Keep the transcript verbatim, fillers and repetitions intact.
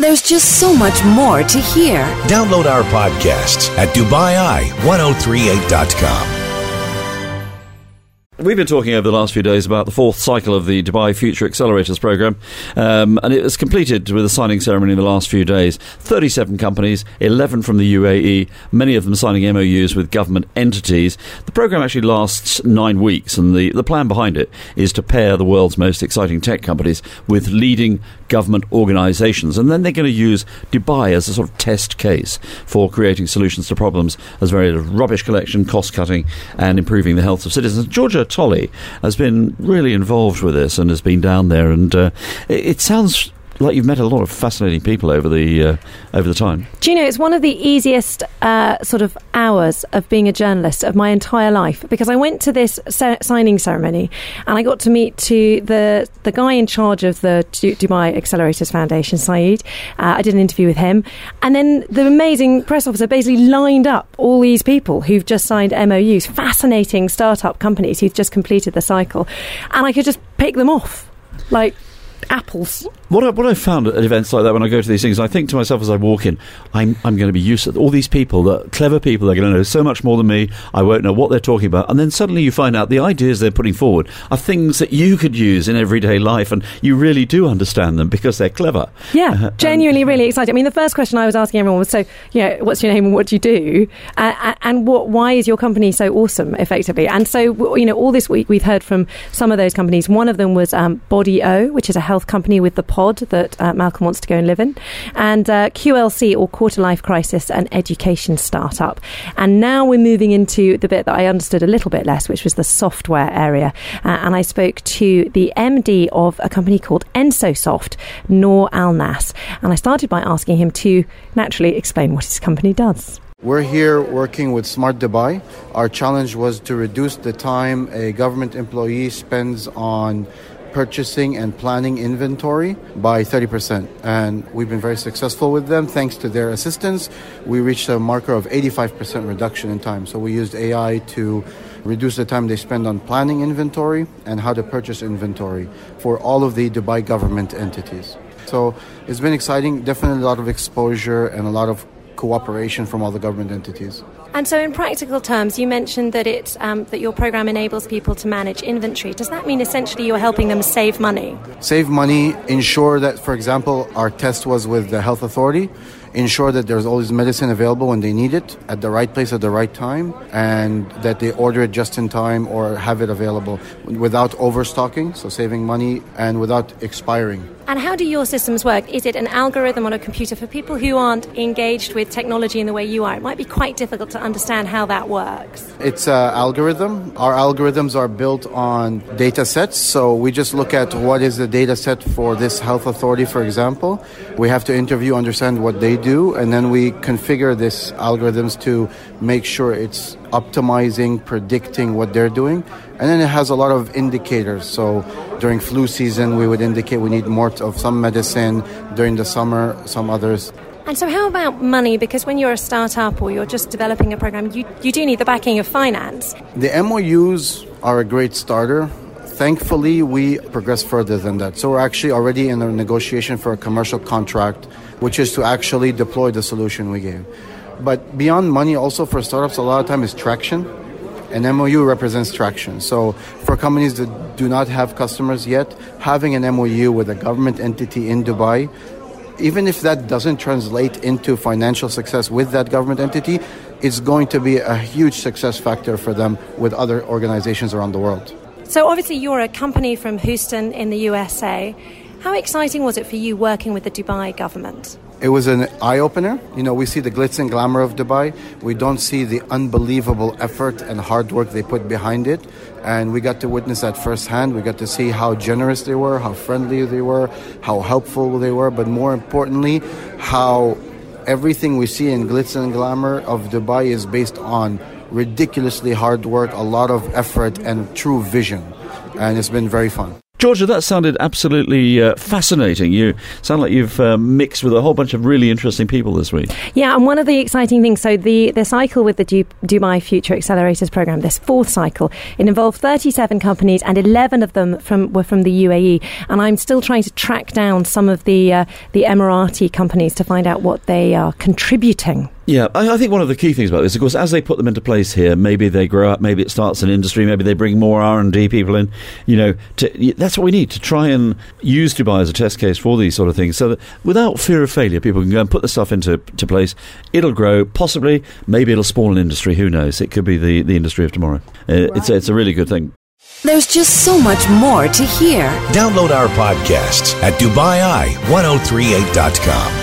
There's just so much more to hear. Download our podcasts at Dubai Eye ten thirty-eight dot com. We've been talking over the last few days about the fourth cycle of the Dubai Future Accelerators programme, um, and it was completed with a signing ceremony in the last few days. thirty-seven companies, eleven from the U A E, many of them signing M O Us with government entities. The programme actually lasts nine weeks, and the, the plan behind it is to pair the world's most exciting tech companies with leading government organisations, and then they're going to use Dubai as a sort of test case for creating solutions to problems as varied as rubbish collection, cost-cutting, and improving the health of citizens. Georgia Tolley has been really involved with this and has been down there, and uh, it, it sounds like you've met a lot of fascinating people over the uh, over the time. Do you know, it's one of the easiest uh, sort of hours of being a journalist of my entire life, because I went to this se- signing ceremony and I got to meet to the the guy in charge of the D- Dubai Accelerators Foundation, Saeed. Uh, I did an interview with him, and then the amazing press officer basically lined up all these people who've just signed M O Us, fascinating startup companies who've just completed the cycle, and I could just pick them off like apples. What I, what I found at events like that, when I go to these things, I think to myself as I walk in, I'm I'm going to be used to all these people, that clever people, they're going to know so much more than me. I won't know what they're talking about. And then suddenly you find out the ideas they're putting forward are things that you could use in everyday life, and you really do understand them because they're clever. Yeah, uh, genuinely and, really excited. I mean, the first question I was asking everyone was, so, you know, what's your name and what do you do? Uh, and what, why is your company so awesome, effectively? And so, you know, all this week we've heard from some of those companies. One of them was um, Body O, which is a health company with the pod that uh, Malcolm wants to go and live in, and uh, Q L C, or Quarter Life Crisis, an education startup. And now we're moving into the bit that I understood a little bit less, which was the software area. Uh, and I spoke to the M D of a company called EnsoSoft, Noor Al-Nas. And I started by asking him to naturally explain what his company does. We're here working with Smart Dubai. Our challenge was to reduce the time a government employee spends on purchasing and planning inventory by thirty percent. And we've been very successful with them. Thanks to their assistance, we reached a marker of eighty-five percent reduction in time. So we used A I to reduce the time they spend on planning inventory and how to purchase inventory for all of the Dubai government entities. So it's been exciting, definitely a lot of exposure and a lot of cooperation from all the government entities. And so in practical terms, you mentioned that it um, that your program enables people to manage inventory. Does that mean essentially you're helping them save money? Save money, ensure that, for example, our test was with the health authority, ensure that there's always medicine available when they need it, at the right place at the right time, and that they order it just in time or have it available without overstocking, so saving money, and without expiring. And how do your systems work? Is it an algorithm on a computer? For people who aren't engaged with technology in the way you are, it might be quite difficult to understand how that works. It's an algorithm. Our algorithms are built on data sets. So we just look at what is the data set for this health authority, for example. We have to interview, understand what they do, and then we configure these algorithms to make sure it's optimizing, predicting what they're doing. And then it has a lot of indicators. So during flu season, we would indicate we need more of some medicine. During the summer, some others. And so how about money? Because when you're a startup or you're just developing a program, you, you do need the backing of finance. The M O Us are a great starter. Thankfully, we progress further than that. So we're actually already in a negotiation for a commercial contract, which is to actually deploy the solution we gave. But beyond money, also for startups, a lot of time is traction. An M O U represents traction. So for companies that do not have customers yet, having an M O U with a government entity in Dubai, even if that doesn't translate into financial success with that government entity, it's going to be a huge success factor for them with other organizations around the world. So obviously you're a company from Houston in the U S A. How exciting was it for you working with the Dubai government? It was an eye-opener. You know, we see the glitz and glamour of Dubai. We don't see the unbelievable effort and hard work they put behind it. And we got to witness that firsthand. We got to see how generous they were, how friendly they were, how helpful they were, but more importantly, how everything we see in glitz and glamour of Dubai is based on ridiculously hard work, a lot of effort, and true vision. And it's been very fun. Georgia, that sounded absolutely uh, fascinating. You sound like you've uh, mixed with a whole bunch of really interesting people this week. Yeah, and one of the exciting things, so the, the cycle with the Du- Dubai Future Accelerators Programme, this fourth cycle, it involved thirty-seven companies and eleven of them from were from the U A E. And I'm still trying to track down some of the, uh, the Emirati companies to find out what they are contributing. Yeah, I, I think one of the key things about this, of course, as they put them into place here, maybe they grow up, maybe it starts an industry, maybe they bring more R and D people in, you know, to, that's what we need, to try and use Dubai as a test case for these sort of things, so that without fear of failure, people can go and put the stuff into to place. It'll grow, possibly, maybe it'll spawn an industry, who knows? It could be the, the industry of tomorrow. Uh, right. It's, it's a really good thing. There's just so much more to hear. Download our podcasts at Dubai Eye ten thirty-eight dot com.